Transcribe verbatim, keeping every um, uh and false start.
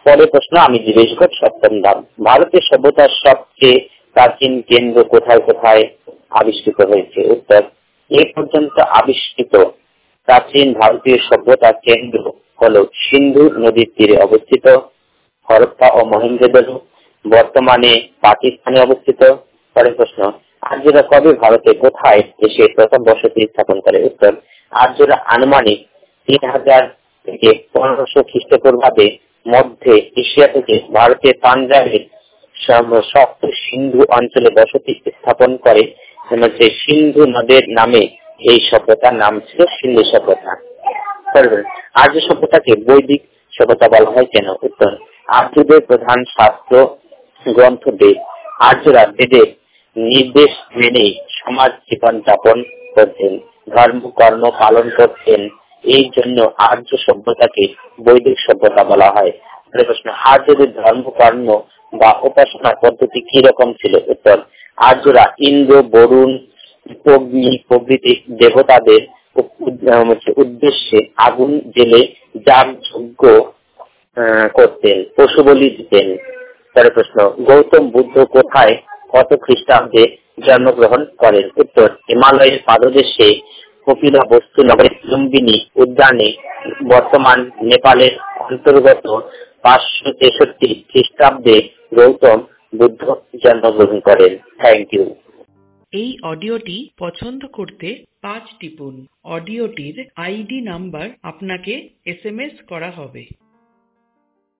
পরের প্রশ্ন আমি জিজ্ঞেস করব সপ্তম ধাপ, ভারতের সভ্যতার সবচেয়ে প্রাচীন কেন্দ্র কোথায় কোথায় আবিষ্কৃত হয়েছে? উত্তর, এ পর্যন্ত আবিষ্কৃত প্রাচীন ভারতীয় সভ্যতার কেন্দ্র হলো সিন্ধু নদীর তীরে অবস্থিত হরপ্পা ও মহেঞ্জোদারো, বর্তমানে পাকিস্তানে অবস্থিত। পরের প্রশ্ন, আর্যরা কবে ভারতে কোথায় এসে প্রথম বসতি স্থাপন করে? উত্তর, আর্যরা আনুমানিক তিন হাজার থেকে পনেরোশো খ্রিস্টপূর্বাব্দে মধ্যে এশিয়া থেকে ভারতের পাঞ্জাবের শক্ত সিন্ধু অঞ্চলে বসতি স্থাপন করে। সিন্ধু নদের নামে এই সভ্যতার নাম ছিল সিন্ধু সভ্যতা। আর্য সভ্যতাকে বৈদিক সভ্যতা বলা হয় কেন? উত্তর, আর্যদের প্রধান শাস্ত্র গ্রন্থ বেদ। আর্যরা বেদের নির্দেশ মেনে সমাজ জীবন যাপন করতেন, ধর্ম কর্ম পালন করতেন, এই জন্য আর্য সভ্যতাকে বৈদিক সভ্যতা বলা হয়। প্রশ্ন, আর্যদের ধর্ম কর্ম বা উপাসনা পদ্ধতি কি রকম ছিল? উত্তর, আর্যরা ইন্দ্র, বরুণ, অগ্নি প্রভৃতি দেবতাদের উদ্দেশ্যে আগুন জেলে যাগ যজ্ঞ করতেন, পশু বলি দিতেন। পরের প্রশ্ন, গৌতম বুদ্ধ কোথায় কত খ্রিস্টাব্দে জন্মগ্রহণ করেন? উত্তর, হিমালয়ের পাদদেশে কপিলবস্তু নগরের লুম্বিনী উদ্যানে, বর্তমান নেপালের অন্তর্গত পাঁচশো তেষট্টি খ্রিস্টাব্দে গৌতম বুদ্ধ জন্মগ্রহণ করেন। Thank you. এই অডিওটি পছন্দ করতে পাঁচ টিপুন। অডিওটির আইডি নাম্বার আপনাকে এস এম এস করা হবে।